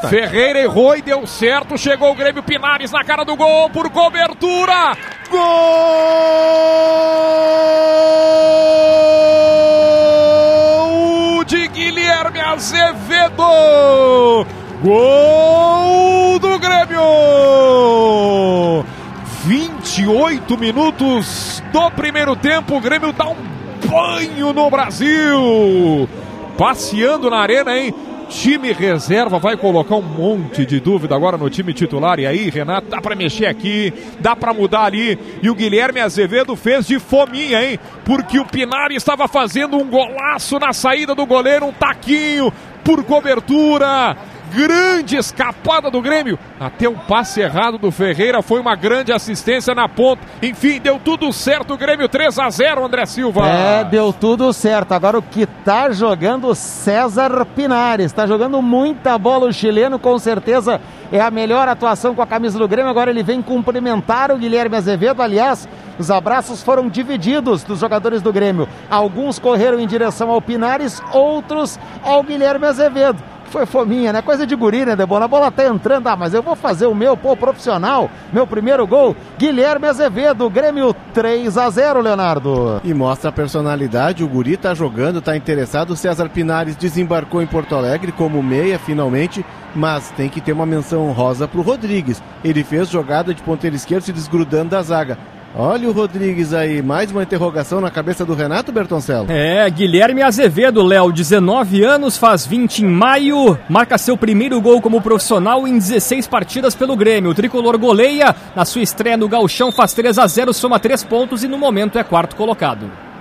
volta. Ferreira errou e deu certo. Chegou o Grêmio, Pinares na cara do gol por cobertura. Gol de Guilherme Azevedo. Gol do Grêmio. 28 minutos do primeiro tempo. O Grêmio dá um banho no Brasil. Passeando na arena, hein? Time reserva vai colocar um monte de dúvida agora no time titular. E aí, Renato, dá pra mexer aqui, dá pra mudar ali. E o Guilherme Azevedo fez de fominha, hein? Porque o Pinares estava fazendo um golaço na saída do goleiro, um taquinho por cobertura. Grande escapada do Grêmio, até um passe errado do Ferreira, foi uma grande assistência na ponta, enfim, deu tudo certo, o Grêmio 3-0, André Silva. Deu tudo certo, agora o que tá jogando César Pinares, tá jogando muita bola o chileno, com certeza é a melhor atuação com a camisa do Grêmio, agora ele vem cumprimentar o Guilherme Azevedo, aliás, os abraços foram divididos dos jogadores do Grêmio, alguns correram em direção ao Pinares, outros ao Guilherme Azevedo. Foi fominha, né? Coisa de guri, né, Debola? A bola tá entrando, mas eu vou fazer o meu, profissional, meu primeiro gol, Guilherme Azevedo, Grêmio 3-0, Leonardo. E mostra a personalidade, o guri tá jogando, tá interessado, o César Pinares desembarcou em Porto Alegre como meia, finalmente, mas tem que ter uma menção honrosa pro Rodrigues, ele fez jogada de ponteiro esquerdo se desgrudando da zaga. Olha o Rodrigues aí, mais uma interrogação na cabeça do Renato, Bertoncello. Guilherme Azevedo, Léo, 19 anos, faz 20 em maio, marca seu primeiro gol como profissional em 16 partidas pelo Grêmio. O tricolor goleia, na sua estreia no Gauchão faz 3-0, soma 3 pontos e no momento é quarto colocado.